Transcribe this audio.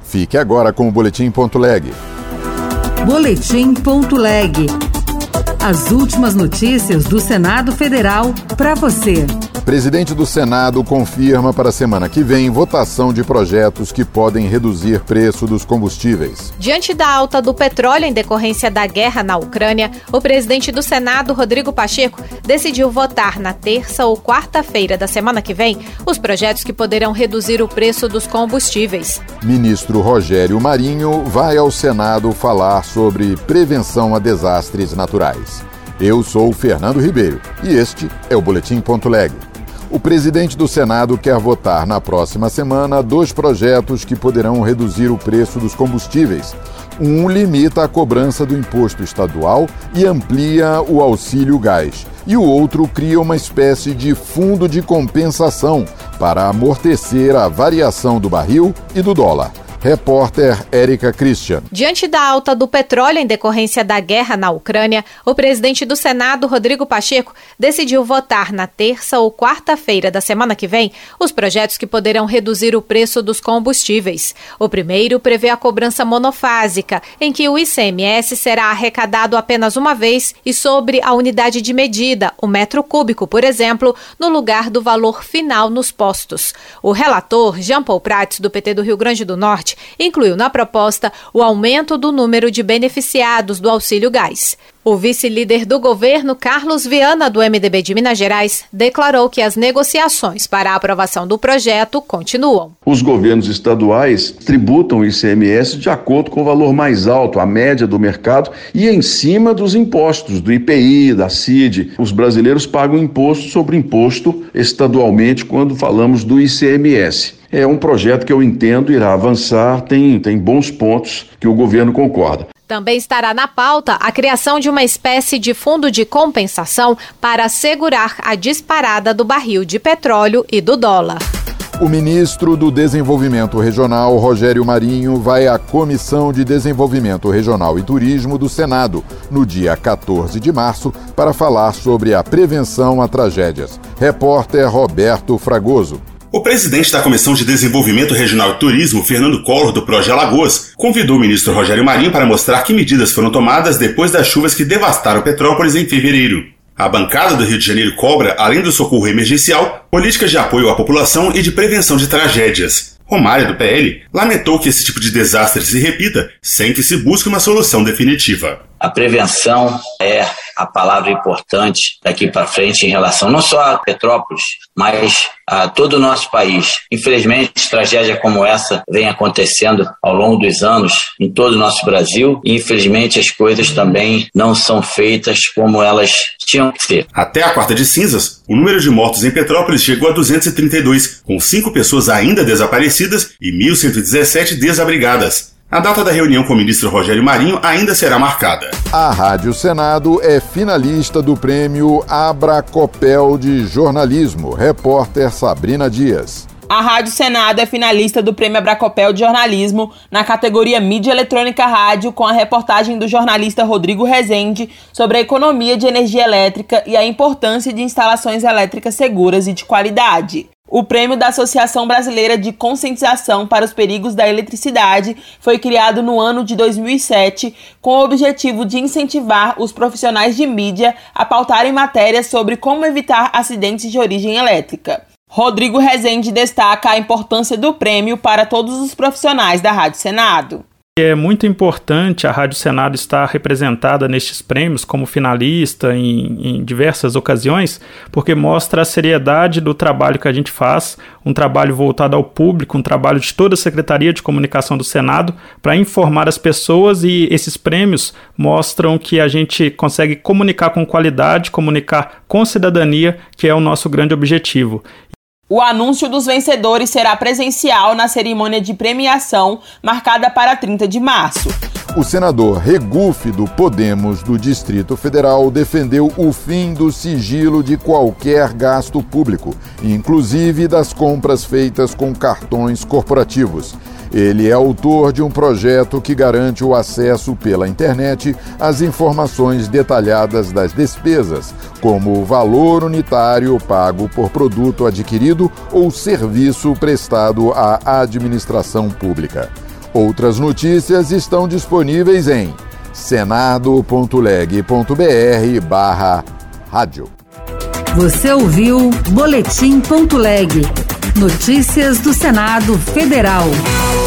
Fique agora com o Boletim.leg. Boletim.leg. As últimas notícias do Senado Federal para você. Presidente do Senado confirma para a semana que vem votação de projetos que podem reduzir preço dos combustíveis. Diante da alta do petróleo em decorrência da guerra na Ucrânia, o presidente do Senado, Rodrigo Pacheco, decidiu votar na terça ou quarta-feira da semana que vem os projetos que poderão reduzir o preço dos combustíveis. Ministro Rogério Marinho vai ao Senado falar sobre prevenção a desastres naturais. Eu sou Fernando Ribeiro e este é o Boletim.leg. O presidente do Senado quer votar na próxima semana 2 projetos que poderão reduzir o preço dos combustíveis. Um limita a cobrança do imposto estadual e amplia o auxílio gás. E o outro cria uma espécie de fundo de compensação para amortecer a variação do barril e do dólar. Repórter Érica Christian. Diante da alta do petróleo em decorrência da guerra na Ucrânia, o presidente do Senado, Rodrigo Pacheco, decidiu votar na terça ou quarta-feira da semana que vem os projetos que poderão reduzir o preço dos combustíveis. O primeiro prevê a cobrança monofásica, em que o ICMS será arrecadado apenas uma vez e sobre a unidade de medida, o metro cúbico, por exemplo, no lugar do valor final nos postos. O relator, Jean Paul Prats, do PT do Rio Grande do Norte, incluiu na proposta o aumento do número de beneficiados do auxílio gás. O vice-líder do governo, Carlos Viana, do MDB de Minas Gerais, declarou que as negociações para a aprovação do projeto continuam. Os governos estaduais tributam o ICMS de acordo com o valor mais alto, a média do mercado, e em cima dos impostos, do IPI, da CID. Os brasileiros pagam imposto sobre imposto estadualmente quando falamos do ICMS. É um projeto que eu entendo irá avançar, tem bons pontos que o governo concorda. Também estará na pauta a criação de uma espécie de fundo de compensação para assegurar a disparada do barril de petróleo e do dólar. O ministro do Desenvolvimento Regional, Rogério Marinho, vai à Comissão de Desenvolvimento Regional e Turismo do Senado, no dia 14 de março, para falar sobre a prevenção a tragédias. Repórter Roberto Fragoso. O presidente da Comissão de Desenvolvimento Regional e Turismo, Fernando Collor, do Proje Alagoas, convidou o ministro Rogério Marinho para mostrar que medidas foram tomadas depois das chuvas que devastaram Petrópolis em fevereiro. A bancada do Rio de Janeiro cobra, além do socorro emergencial, políticas de apoio à população e de prevenção de tragédias. Romário, do PL, lamentou que esse tipo de desastre se repita sem que se busque uma solução definitiva. A prevenção é a palavra importante daqui para frente em relação não só a Petrópolis, mas a todo o nosso país. Infelizmente, tragédia como essa vem acontecendo ao longo dos anos em todo o nosso Brasil e, infelizmente, as coisas também não são feitas como elas tinham que ser. Até a quarta de cinzas, o número de mortos em Petrópolis chegou a 232, com 5 pessoas ainda desaparecidas e 1.117 desabrigadas. A data da reunião com o ministro Rogério Marinho ainda será marcada. A Rádio Senado é finalista do prêmio Abracopel de Jornalismo. Repórter Sabrina Dias. A Rádio Senado é finalista do prêmio Abracopel de Jornalismo na categoria Mídia Eletrônica Rádio, com a reportagem do jornalista Rodrigo Rezende sobre a economia de energia elétrica e a importância de instalações elétricas seguras e de qualidade. O prêmio da Associação Brasileira de Conscientização para os Perigos da Eletricidade foi criado no ano de 2007 com o objetivo de incentivar os profissionais de mídia a pautarem matérias sobre como evitar acidentes de origem elétrica. Rodrigo Rezende destaca a importância do prêmio para todos os profissionais da Rádio Senado. É muito importante a Rádio Senado estar representada nestes prêmios como finalista em diversas ocasiões, porque mostra a seriedade do trabalho que a gente faz, um trabalho voltado ao público, um trabalho de toda a Secretaria de Comunicação do Senado para informar as pessoas, e esses prêmios mostram que a gente consegue comunicar com qualidade, comunicar com cidadania, que é o nosso grande objetivo. O anúncio dos vencedores será presencial na cerimônia de premiação, marcada para 30 de março. O senador Regufe, do Podemos do Distrito Federal, defendeu o fim do sigilo de qualquer gasto público, inclusive das compras feitas com cartões corporativos. Ele é autor de um projeto que garante o acesso pela internet às informações detalhadas das despesas, como o valor unitário pago por produto adquirido ou serviço prestado à administração pública. Outras notícias estão disponíveis em senado.leg.br/rádio. Você ouviu Boletim.leg. Notícias do Senado Federal.